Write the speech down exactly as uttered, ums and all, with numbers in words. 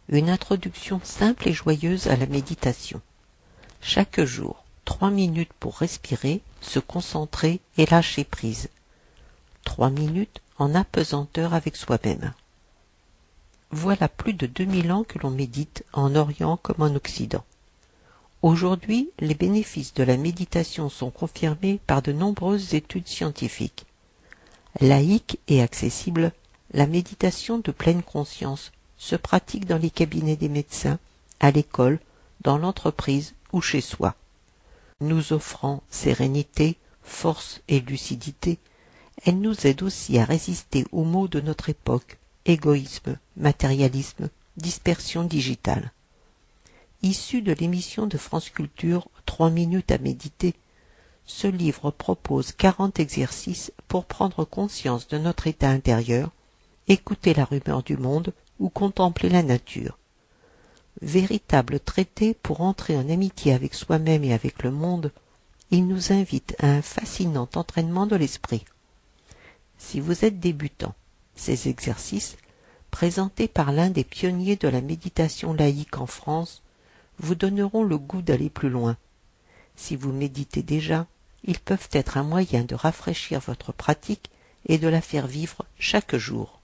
Une introduction simple et joyeuse à la méditation. Chaque jour, trois minutes pour respirer, se concentrer et lâcher prise. Trois minutes en apesanteur avec soi-même. Voilà plus de deux mille ans que l'on médite en Orient comme en Occident. Aujourd'hui, les bénéfices de la méditation sont confirmés par de nombreuses études scientifiques. Laïque et accessible, la méditation de pleine conscience se pratique dans les cabinets des médecins, à l'école, dans l'entreprise ou chez soi. Nous offrant sérénité, force et lucidité, elle nous aide aussi à résister aux maux de notre époque, égoïsme, matérialisme, dispersion digitale. Issu de l'émission de France Culture Trois minutes à méditer, ce livre propose quarante exercices pour prendre conscience de notre état intérieur, écouter la rumeur du monde ou contempler la nature. Véritable traité pour entrer en amitié avec soi-même et avec le monde, il nous invite à un fascinant entraînement de l'esprit. Si vous êtes débutant, ces exercices, présentés par l'un des pionniers de la méditation laïque en France, vous donneront le goût d'aller plus loin. Si vous méditez déjà, ils peuvent être un moyen de rafraîchir votre pratique et de la faire vivre chaque jour.